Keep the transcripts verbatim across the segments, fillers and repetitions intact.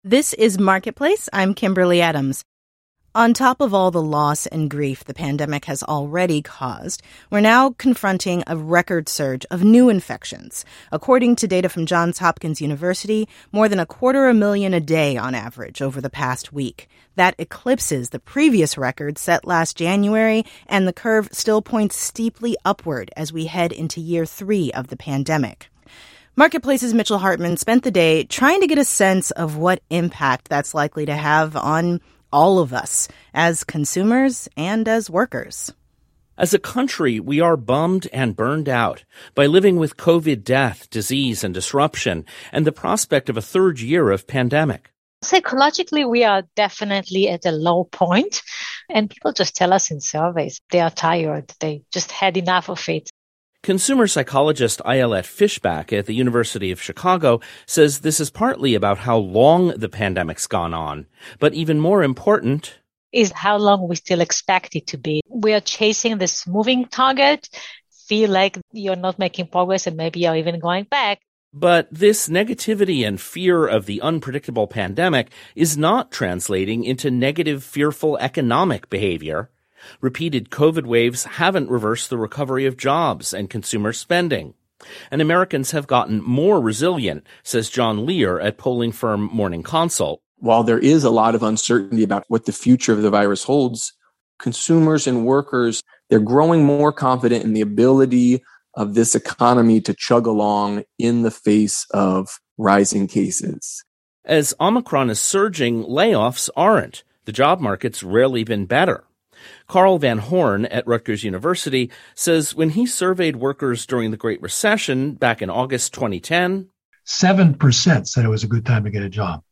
This is Marketplace. I'm Kimberly Adams. On top of all the loss and grief the pandemic has already caused, we're now confronting a record surge of new infections. According to data from Johns Hopkins University, more than a quarter a million a day on average over the past week. That eclipses the previous record set last January, and the curve still points steeply upward as we head into year three of the pandemic. Marketplace's Mitchell Hartman spent the day trying to get a sense of what impact that's likely to have on all of us as consumers and as workers. As a country, we are bummed and burned out by living with COVID death, disease, and disruption, and the prospect of a third year of pandemic. Psychologically, we are definitely at a low point, and people just tell us in surveys they are tired. They just had enough of it. Consumer psychologist Ayelet Fishback at the University of Chicago says this is partly about how long the pandemic's gone on, but even more important is how long we still expect it to be. We are chasing this moving target, feel like you're not making progress and maybe you're even going back. But this negativity and fear of the unpredictable pandemic is not translating into negative, fearful economic behavior. Repeated COVID waves haven't reversed the recovery of jobs and consumer spending. And Americans have gotten more resilient, says John Lear at polling firm Morning Consult. While there is a lot of uncertainty about what the future of the virus holds, consumers and workers, they're growing more confident in the ability of this economy to chug along in the face of rising cases. As Omicron is surging, layoffs aren't. The job market's rarely been better. Carl Van Horn at Rutgers University says when he surveyed workers during the Great Recession back in August twenty ten, seven percent said it was a good time to get a job.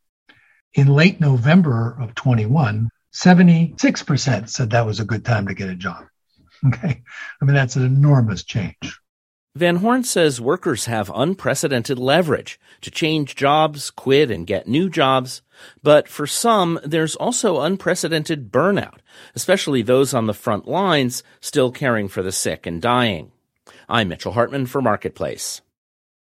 In late November of twenty-one, seventy-six percent said that was a good time to get a job. Okay. I mean, that's an enormous change. Van Horn says workers have unprecedented leverage to change jobs, quit, and get new jobs. But for some, there's also unprecedented burnout, especially those on the front lines still caring for the sick and dying. I'm Mitchell Hartman for Marketplace.